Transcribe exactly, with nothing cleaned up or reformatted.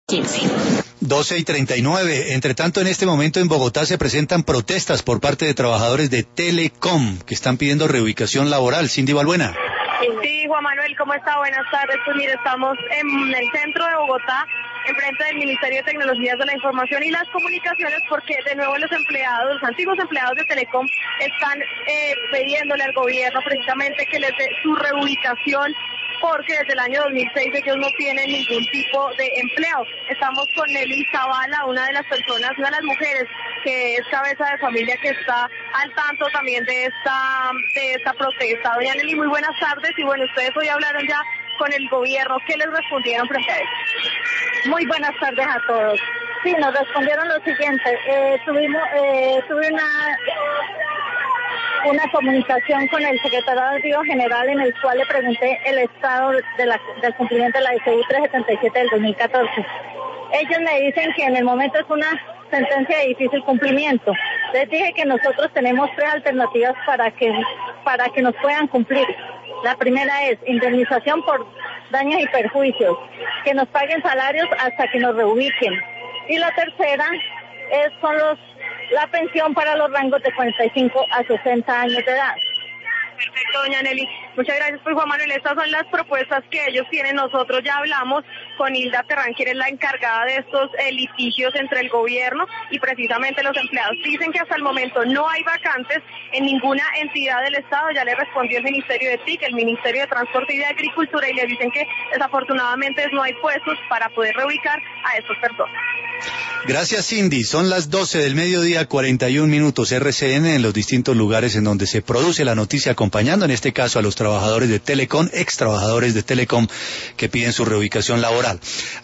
quince. doce y treinta y nueve. Entre tanto, en este momento en Bogotá se presentan protestas por parte de trabajadores de Telecom que están pidiendo reubicación laboral. Cindy Balbuena. Sí, Juan Manuel, ¿cómo está? Buenas tardes. Pues mire, estamos en el centro de Bogotá, enfrente del Ministerio de Tecnologías de la Información y las Comunicaciones, porque de nuevo los empleados, los antiguos empleados de Telecom, están eh, pidiéndole al gobierno precisamente que les dé su reubicación, porque desde el año dos mil seis ellos no tienen ningún tipo de empleo. Estamos con Nelly Zavala, una de las personas, una de las mujeres que es cabeza de familia que está al tanto también de esta de esta protesta. Doña Nelly, muy buenas tardes, y bueno, ustedes hoy hablaron ya con el gobierno. ¿Qué les respondieron frente a eso? Muy buenas tardes a todos. Sí, nos respondieron lo siguiente. Eh, tuvimos, eh, tuve una... una comunicación con el secretario general en el cual le pregunté el estado de la, del cumplimiento de la S I trescientos setenta y siete del dos mil catorce. Ellos me dicen que en el momento es una sentencia de difícil cumplimiento. Les dije que nosotros tenemos tres alternativas para que, para que nos puedan cumplir. La primera es indemnización por daños y perjuicios, que nos paguen salarios hasta que nos reubiquen. Y la tercera es son los la pensión para los rangos de cuarenta y cinco a sesenta años de edad. Perfecto, doña Nelly. Muchas gracias, pues Juan Manuel. Estas son las propuestas que ellos tienen. Nosotros ya hablamos con Hilda Terrán, quien es la encargada de estos eh, litigios entre el gobierno y precisamente los empleados. Dicen que hasta el momento no hay vacantes en ninguna entidad del Estado. Ya le respondió el Ministerio de T I C, el Ministerio de Transporte y de Agricultura, y le dicen que desafortunadamente no hay puestos para poder reubicar a estas personas. Gracias, Cindy. Son las doce del mediodía, cuarenta y un minutos. R C N en los distintos lugares en donde se produce la noticia, acompañando en este caso a los trabajadores de Telecom, ex trabajadores de Telecom, que piden su reubicación laboral.